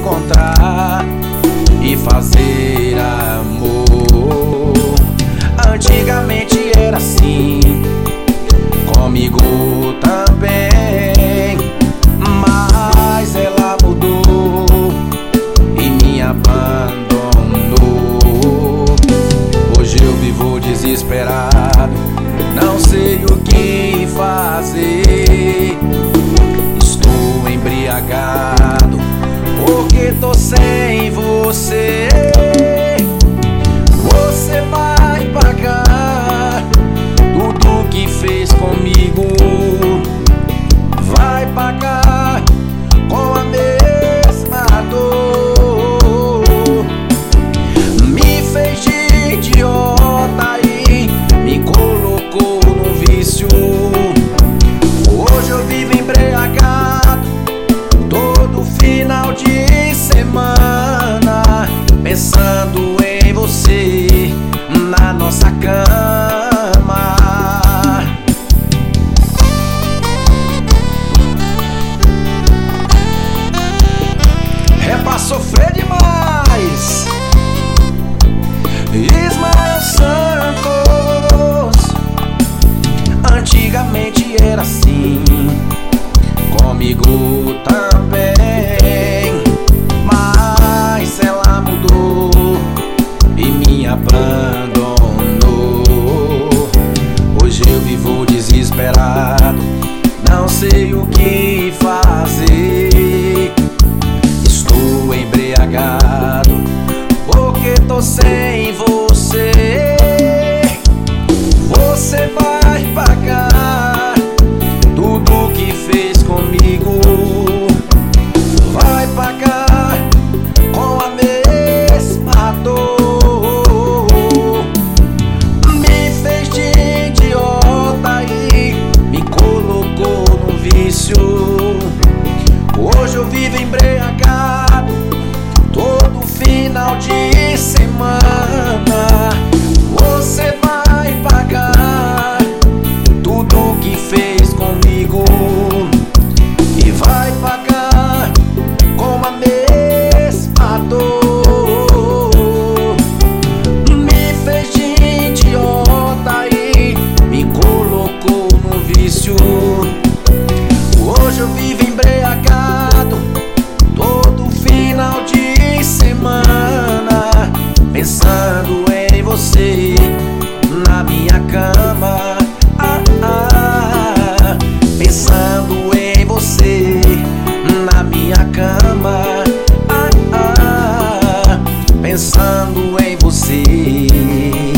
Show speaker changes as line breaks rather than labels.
encontrar e fazer amor. Antigamente era assim, comigo também, mas ela mudou e me abandonou. Hoje eu vivo desesperado, não sei o que fazer. Estou embriagado porque tô sem você. Você vai pagar tudo que fez comigo, vai pagar com a mesma dor. Me fez de idiota e me colocou num vício. Hoje eu vivo embriagado todo final de semana, pensando em você na nossa cama. É pra sofrer demais. Ismael Santos. Antigamente era assim, comigo também, mas ela mudou e me abandonou. Hoje eu vivo desesperado, não sei o que fazer. Estou embriagado porque tô sem você. Você vai pagar tudo que fez comigo, vai pagar com a mesma dor. Me fez de idiota e me colocou num vício. Hoje eu vivo embriagado todo final de semana. Você vai pagar tudo que fez comigo e vai pagar com a mesma dor. Me fez de idiota e me colocou no vício. Hoje eu vivo embriagado todo final de semana, pensando em você na minha cama. Pensando em você na minha cama. Pensando em você.